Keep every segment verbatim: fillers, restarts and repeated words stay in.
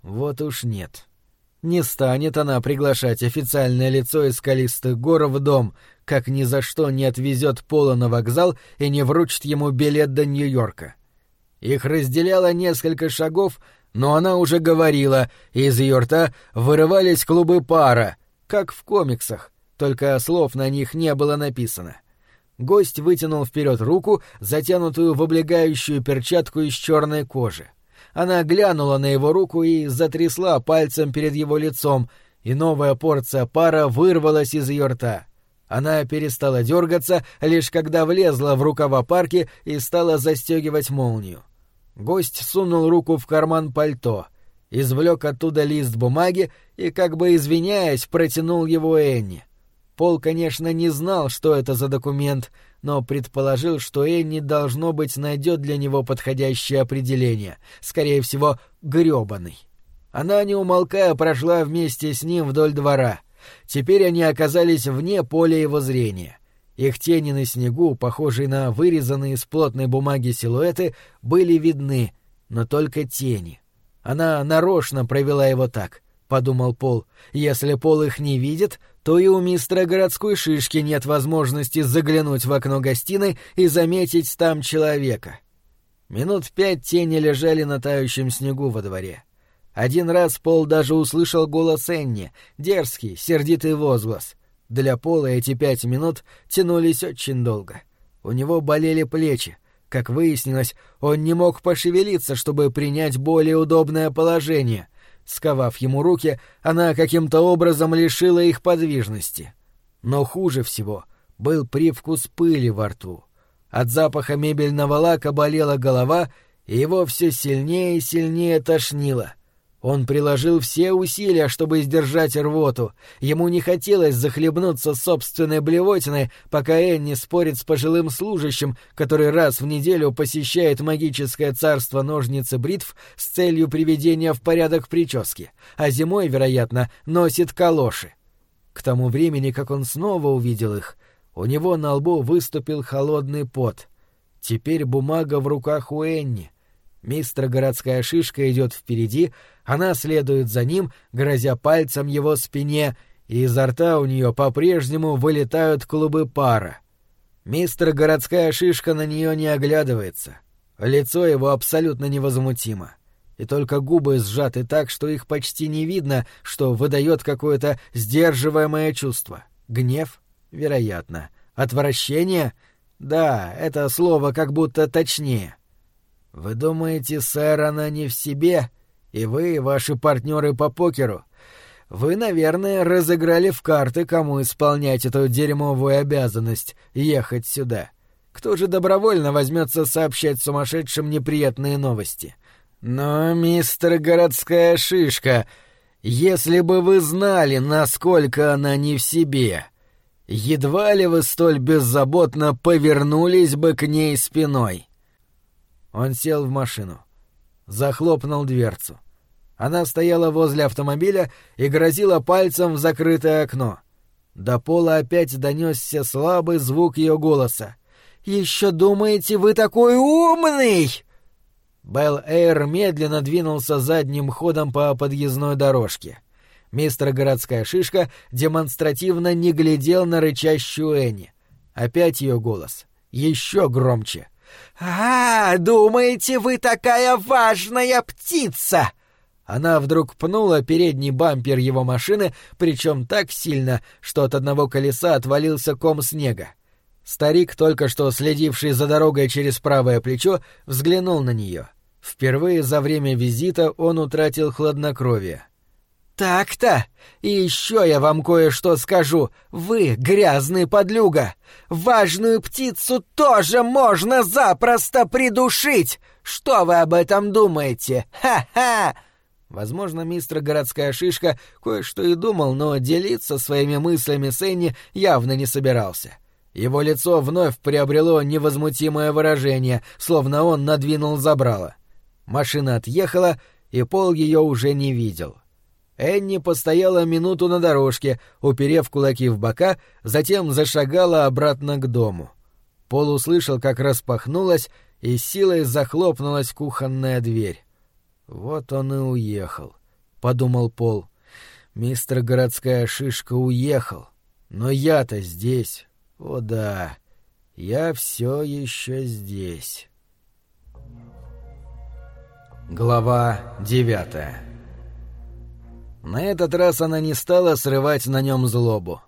Вот уж нет. Не станет она приглашать официальное лицо из скалистых гор в дом, как ни за что не отвезет Пола на вокзал и не вручит ему билет до Нью-Йорка. Их разделяло несколько шагов, но она уже говорила, и из ее рта вырывались клубы пара, как в комиксах, только слов на них не было написано. Гость вытянул вперед руку, затянутую в облегающую перчатку из черной кожи. Она глянула на его руку и затрясла пальцем перед его лицом, и новая порция пара вырвалась из ее рта. Она перестала дергаться, лишь когда влезла в рукава парки и стала застегивать молнию. Гость сунул руку в карман пальто, извлек оттуда лист бумаги и, как бы извиняясь, протянул его Энни. Пол, конечно, не знал, что это за документ, но предположил, что Энни, должно быть, найдет для него подходящее определение, скорее всего, грёбаный. Она, не умолкая, прошла вместе с ним вдоль двора. Теперь они оказались вне поля его зрения. Их тени на снегу, похожие на вырезанные из плотной бумаги силуэты, были видны, но только тени. Она нарочно провела его так, — подумал Пол. Если Пол их не видит, то и у мистера городской шишки нет возможности заглянуть в окно гостиной и заметить там человека. Минут пять тени лежали на тающем снегу во дворе. Один раз Пол даже услышал голос Энни, дерзкий, сердитый возглас. Для Пола эти пять минут тянулись очень долго. У него болели плечи. Как выяснилось, он не мог пошевелиться, чтобы принять более удобное положение. Сковав ему руки, она каким-то образом лишила их подвижности. Но хуже всего был привкус пыли во рту. От запаха мебельного лака болела голова, и его все сильнее и сильнее тошнило. Он приложил все усилия, чтобы сдержать рвоту. Ему не хотелось захлебнуться собственной блевотиной, пока Энни спорит с пожилым служащим, который раз в неделю посещает магическое царство ножниц и бритв с целью приведения в порядок прически, а зимой, вероятно, носит калоши. К тому времени, как он снова увидел их, у него на лбу выступил холодный пот. Теперь бумага в руках у Энни. Мистер городская шишка идет впереди, она следует за ним, грозя пальцем его спине, и изо рта у нее по-прежнему вылетают клубы пара. Мистер городская шишка на нее не оглядывается. Лицо его абсолютно невозмутимо. И только губы сжаты так, что их почти не видно, что выдает какое-то сдерживаемое чувство. Гнев? Вероятно. Отвращение? Да, это слово как будто точнее. «Вы думаете, сэр, она не в себе? И вы, ваши партнеры по покеру? Вы, наверное, разыграли в карты, кому исполнять эту дерьмовую обязанность — ехать сюда. Кто же добровольно возьмется сообщать сумасшедшим неприятные новости? Но, мистер городская шишка, если бы вы знали, насколько она не в себе, едва ли вы столь беззаботно повернулись бы к ней спиной». Он сел в машину. Захлопнул дверцу. Она стояла возле автомобиля и грозила пальцем в закрытое окно. До Пола опять донесся слабый звук ее голоса. «Еще думаете, вы такой умный?» Белл-Эйр медленно двинулся задним ходом по подъездной дорожке. Мистер городская шишка демонстративно не глядел на рычащую Энни. Опять ее голос. Еще громче. «А, думаете, вы такая важная птица!» Она вдруг пнула передний бампер его машины, причем так сильно, что от одного колеса отвалился ком снега. Старик, только что следивший за дорогой через правое плечо, взглянул на нее. Впервые за время визита он утратил хладнокровие. «Так-то! И еще я вам кое-что скажу. Вы, грязный подлюга, важную птицу тоже можно запросто придушить! Что вы об этом думаете? Ха-ха!» Возможно, мистер городская шишка кое-что и думал, но делиться своими мыслями с Энни явно не собирался. Его лицо вновь приобрело невозмутимое выражение, словно он надвинул забрало. Машина отъехала, и Пол ее уже не видел. Энни постояла минуту на дорожке, уперев кулаки в бока, затем зашагала обратно к дому. Пол услышал, как распахнулась и силой захлопнулась кухонная дверь. Вот он и уехал, — подумал Пол. «Мистер Городская Шишка уехал, но я-то здесь. О да, я все еще здесь». Глава девятая. На этот раз она не стала срывать на нем злобу.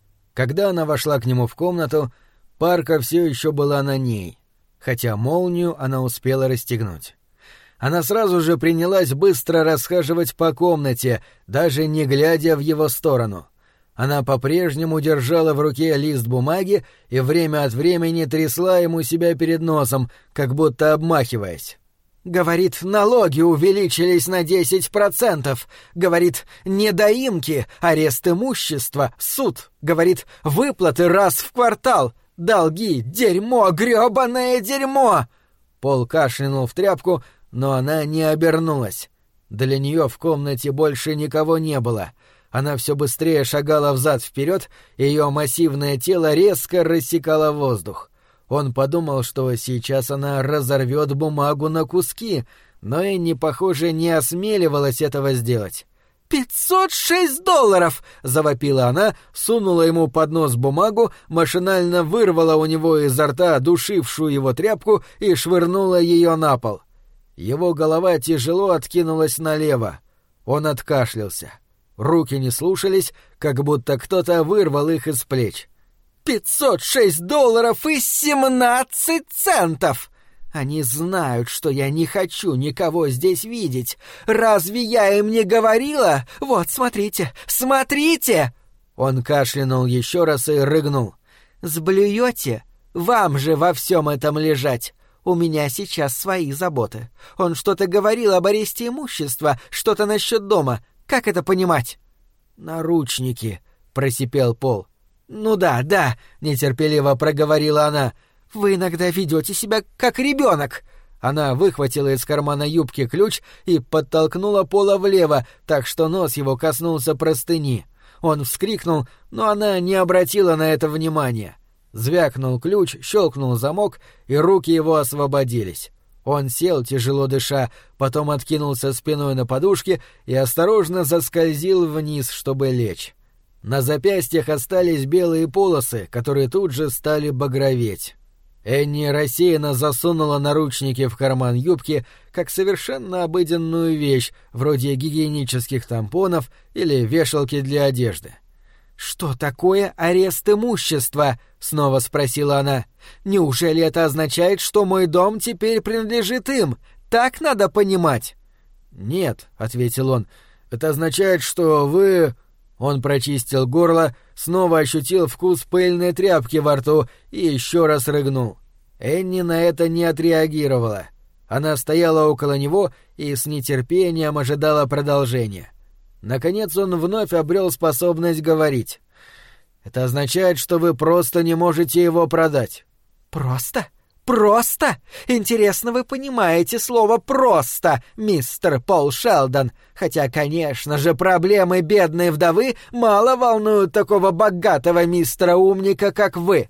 Когда она вошла к нему в комнату, парка все еще была на ней, хотя молнию она успела расстегнуть. Она сразу же принялась быстро расхаживать по комнате, даже не глядя в его сторону. Она по-прежнему держала в руке лист бумаги и время от времени трясла ему себя перед носом, как будто обмахиваясь. «Говорит, налоги увеличились на десять процентов. Говорит, недоимки, арест имущества, суд. Говорит, выплаты раз в квартал. Долги, дерьмо, грёбаное дерьмо!» Пол кашлянул в тряпку, но она не обернулась. Для нее в комнате больше никого не было. Она все быстрее шагала взад-вперед, и ее массивное тело резко рассекало воздух. Он подумал, что сейчас она разорвет бумагу на куски, но Энни, похоже, не осмеливалась этого сделать. «Пятьсот шесть долларов!» — завопила она, сунула ему под нос бумагу, машинально вырвала у него изо рта душившую его тряпку и швырнула ее на пол. Его голова тяжело откинулась налево. Он откашлялся. Руки не слушались, как будто кто-то вырвал их из плеч. «Пятьсот шесть долларов и семнадцать центов! Они знают, что я не хочу никого здесь видеть. Разве я им не говорила? Вот, смотрите, смотрите!» Он кашлянул еще раз и рыгнул. «Сблюете? Вам же во всем этом лежать. У меня сейчас свои заботы. Он что-то говорил об аресте имущества, что-то насчет дома. Как это понимать?» «Наручники», — просипел Пол. «Ну да, да», — нетерпеливо проговорила она. «Вы иногда ведете себя как ребенок». Она выхватила из кармана юбки ключ и подтолкнула Пола влево, так что нос его коснулся простыни. Он вскрикнул, но она не обратила на это внимания. Звякнул ключ, щелкнул замок, и руки его освободились. Он сел, тяжело дыша, потом откинулся спиной на подушке и осторожно заскользил вниз, чтобы лечь. На запястьях остались белые полосы, которые тут же стали багроветь. Энни рассеянно засунула наручники в карман юбки, как совершенно обыденную вещь, вроде гигиенических тампонов или вешалки для одежды. «Что такое арест имущества?» — снова спросила она. «Неужели это означает, что мой дом теперь принадлежит им? Так надо понимать?» «Нет», — ответил он, — «это означает, что вы...» Он прочистил горло, снова ощутил вкус пыльной тряпки во рту и еще раз рыгнул. Энни на это не отреагировала. Она стояла около него и с нетерпением ожидала продолжения. Наконец он вновь обрел способность говорить. «Это означает, что вы просто не можете его продать». «Просто? Просто? Интересно, вы понимаете слово «просто», мистер Пол Шелдон. Хотя, конечно же, проблемы бедной вдовы мало волнуют такого богатого мистера-умника, как вы».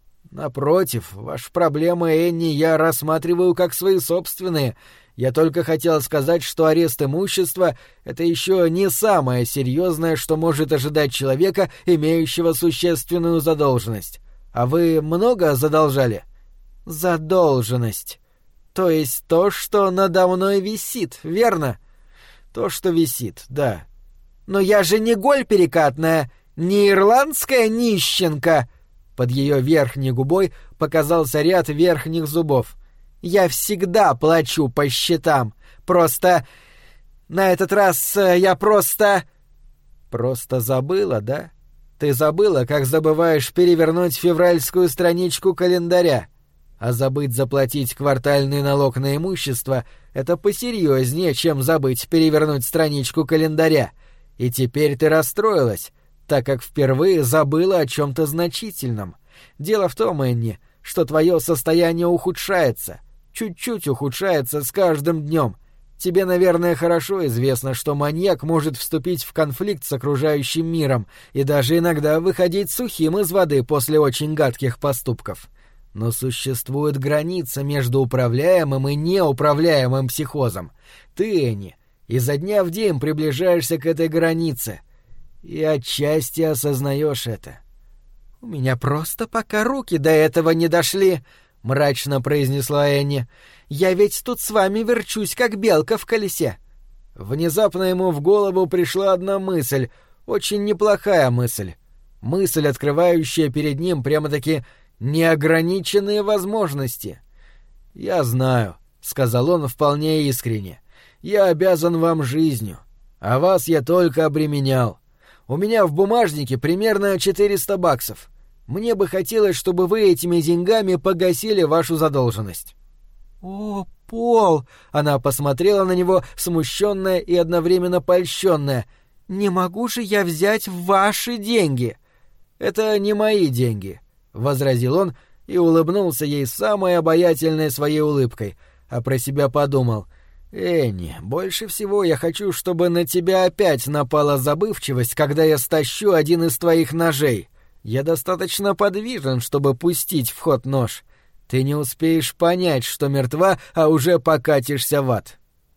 «Напротив, ваши проблемы, Энни, я рассматриваю как свои собственные. Я только хотел сказать, что арест имущества — это еще не самое серьезное, что может ожидать человека, имеющего существенную задолженность. А вы много задолжали?» «Задолженность. То есть то, что надо мной висит, верно?» «То, что висит, да». «Но я же не голь перекатная, не ирландская нищенка!» Под ее верхней губой показался ряд верхних зубов. «Я всегда плачу по счетам. Просто... На этот раз я просто...» «Просто забыла, да? Ты забыла, как забываешь перевернуть февральскую страничку календаря. А забыть заплатить квартальный налог на имущество — это посерьезнее, чем забыть перевернуть страничку календаря. И теперь ты расстроилась, так как впервые забыла о чем-то значительном. Дело в том, Энни, что твое состояние ухудшается, чуть-чуть ухудшается с каждым днем. Тебе, наверное, хорошо известно, что маньяк может вступить в конфликт с окружающим миром и даже иногда выходить сухим из воды после очень гадких поступков. Но существует граница между управляемым и неуправляемым психозом. Ты, Энни, Изо дня в день приближаешься к этой границе. И отчасти осознаешь это. — У меня просто пока руки до этого не дошли, — мрачно произнесла Энни. — Я ведь тут с вами верчусь, как белка в колесе. Внезапно ему в голову пришла одна мысль, очень неплохая мысль. Мысль, открывающая перед ним прямо-таки неограниченные возможности. — Я знаю, — сказал он вполне искренне. — Я обязан вам жизнью, а вас я только обременял. У меня в бумажнике примерно четыреста баксов. Мне бы хотелось, чтобы вы этими деньгами погасили вашу задолженность. — О, Пол! — она посмотрела на него, смущенная и одновременно польщенная. — Не могу же я взять ваши деньги? — Это не мои деньги, — возразил он и улыбнулся ей самой обаятельной своей улыбкой, а про себя подумал — «Энни, больше всего я хочу, чтобы на тебя опять напала забывчивость, когда я стащу один из твоих ножей. Я достаточно подвижен, чтобы пустить в ход нож. Ты не успеешь понять, что мертва, а уже покатишься в ад».